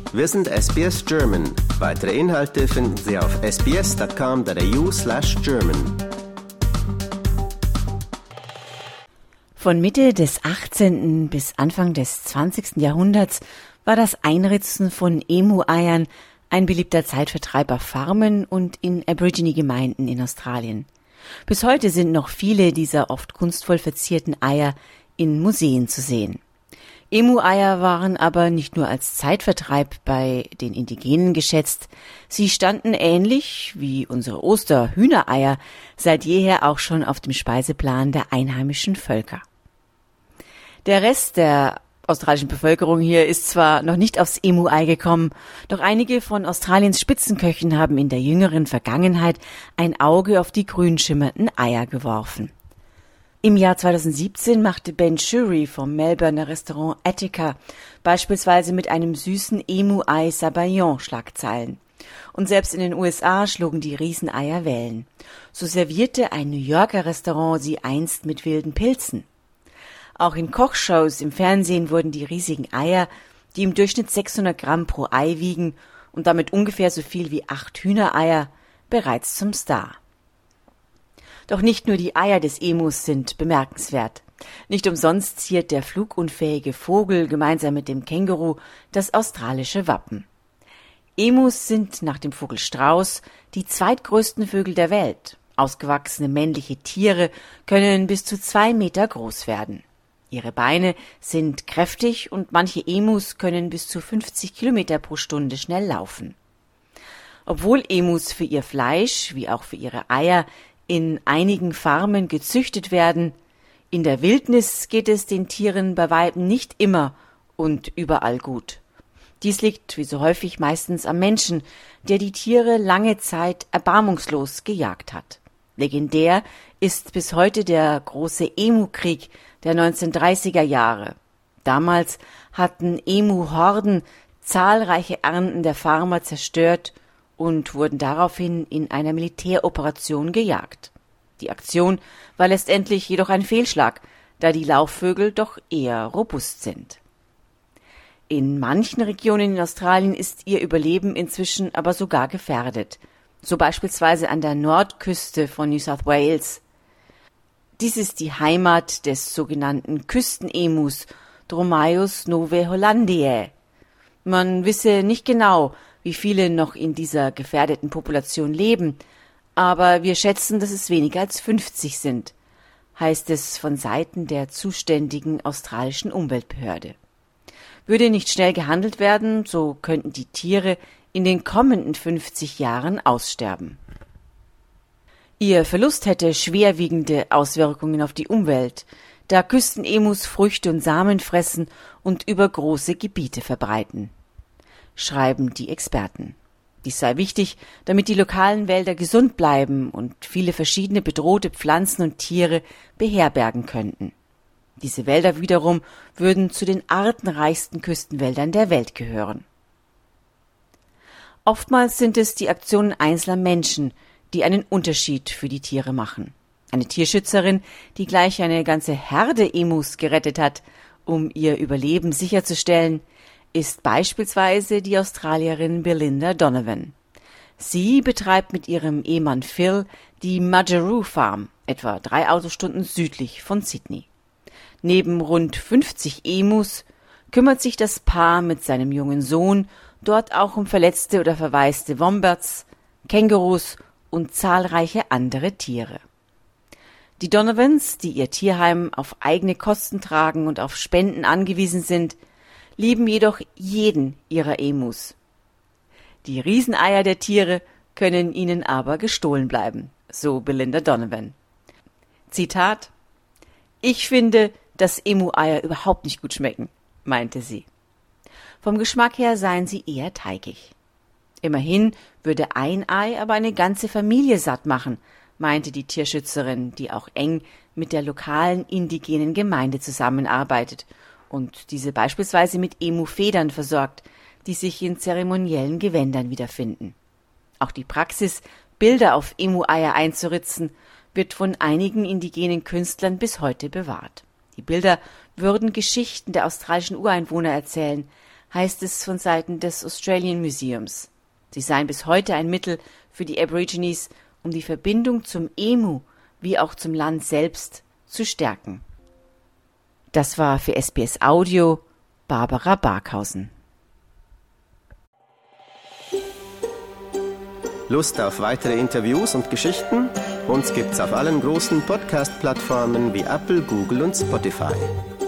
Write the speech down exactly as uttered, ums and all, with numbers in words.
Wir sind S B S German. Weitere Inhalte finden Sie auf sbs.com.au slash German. Von Mitte des achtzehnten bis Anfang des zwanzigsten Jahrhunderts war das Einritzen von Emu-Eiern ein beliebter Zeitvertreib auf Farmen und in Aborigine-Gemeinden in Australien. Bis heute sind noch viele dieser oft kunstvoll verzierten Eier in Museen zu sehen. Emu-Eier waren aber nicht nur als Zeitvertreib bei den Indigenen geschätzt, sie standen ähnlich wie unsere Osterhühnereier seit jeher auch schon auf dem Speiseplan der einheimischen Völker. Der Rest der australischen Bevölkerung hier ist zwar noch nicht aufs Emu-Ei gekommen, doch einige von Australiens Spitzenköchen haben in der jüngeren Vergangenheit ein Auge auf die grün schimmernden Eier geworfen. Im Jahr zweitausendsiebzehn machte Ben Shewry vom Melbourner Restaurant Attica beispielsweise mit einem süßen Emu-Ei Sabayon Schlagzeilen. Und selbst in den U S A schlugen die Rieseneier Wellen. So servierte ein New Yorker Restaurant sie einst mit wilden Pilzen. Auch in Kochshows im Fernsehen wurden die riesigen Eier, die im Durchschnitt sechshundert Gramm pro Ei wiegen und damit ungefähr so viel wie acht Hühnereier, bereits zum Star. Doch nicht nur die Eier des Emus sind bemerkenswert. Nicht umsonst ziert der flugunfähige Vogel gemeinsam mit dem Känguru das australische Wappen. Emus sind nach dem Vogel Strauß die zweitgrößten Vögel der Welt. Ausgewachsene männliche Tiere können bis zu zwei Meter groß werden. Ihre Beine sind kräftig und manche Emus können bis zu fünfzig Kilometer pro Stunde schnell laufen. Obwohl Emus für ihr Fleisch wie auch für ihre Eier in einigen Farmen gezüchtet werden, in der Wildnis geht es den Tieren bei Weitem nicht immer und überall gut. Dies liegt, wie so häufig, meistens am Menschen, der die Tiere lange Zeit erbarmungslos gejagt hat. Legendär ist bis heute der große Emu-Krieg der neunzehnhundertdreißiger Jahre. Damals hatten Emu-Horden zahlreiche Ernten der Farmer zerstört und wurden daraufhin in einer Militäroperation gejagt. Die Aktion war letztendlich jedoch ein Fehlschlag, da die Laufvögel doch eher robust sind. In manchen Regionen in Australien ist ihr Überleben inzwischen aber sogar gefährdet, so beispielsweise an der Nordküste von New South Wales. Dies ist die Heimat des sogenannten Küstenemus, Dromaeus novae hollandiae. Man wisse nicht genau, wie viele noch in dieser gefährdeten Population leben, aber wir schätzen, dass es weniger als fünfzig sind, heißt es von Seiten der zuständigen australischen Umweltbehörde. Würde nicht schnell gehandelt werden, so könnten die Tiere in den kommenden fünfzig Jahren aussterben. Ihr Verlust hätte schwerwiegende Auswirkungen auf die Umwelt, da Küstenemus Früchte und Samen fressen und über große Gebiete verbreiten, schreiben die Experten. Dies sei wichtig, damit die lokalen Wälder gesund bleiben und viele verschiedene bedrohte Pflanzen und Tiere beherbergen könnten. Diese Wälder wiederum würden zu den artenreichsten Küstenwäldern der Welt gehören. Oftmals sind es die Aktionen einzelner Menschen, die einen Unterschied für die Tiere machen. Eine Tierschützerin, die gleich eine ganze Herde Emus gerettet hat, um ihr Überleben sicherzustellen, ist beispielsweise die Australierin Belinda Donovan. Sie betreibt mit ihrem Ehemann Phil die Mudgeroo Farm, etwa drei Autostunden südlich von Sydney. Neben rund fünfzig Emus kümmert sich das Paar mit seinem jungen Sohn dort auch um verletzte oder verwaiste Wombats, Kängurus und zahlreiche andere Tiere. Die Donovans, die ihr Tierheim auf eigene Kosten tragen und auf Spenden angewiesen sind, lieben jedoch jeden ihrer Emus. Die Rieseneier der Tiere können ihnen aber gestohlen bleiben, so Belinda Donovan. Zitat: Ich finde, dass Emu-Eier überhaupt nicht gut schmecken, meinte sie. Vom Geschmack her seien sie eher teigig. Immerhin würde ein Ei aber eine ganze Familie satt machen, meinte die Tierschützerin, die auch eng mit der lokalen indigenen Gemeinde zusammenarbeitet und diese beispielsweise mit Emu-Federn versorgt, die sich in zeremoniellen Gewändern wiederfinden. Auch die Praxis, Bilder auf Emu-Eier einzuritzen, wird von einigen indigenen Künstlern bis heute bewahrt. Die Bilder würden Geschichten der australischen Ureinwohner erzählen, heißt es von Seiten des Australian Museums. Sie seien bis heute ein Mittel für die Aborigines, um die Verbindung zum Emu wie auch zum Land selbst zu stärken. Das war für S B S Audio Barbara Barkhausen. Lust auf weitere Interviews und Geschichten? Uns gibt's auf allen großen Podcast-Plattformen wie Apple, Google und Spotify.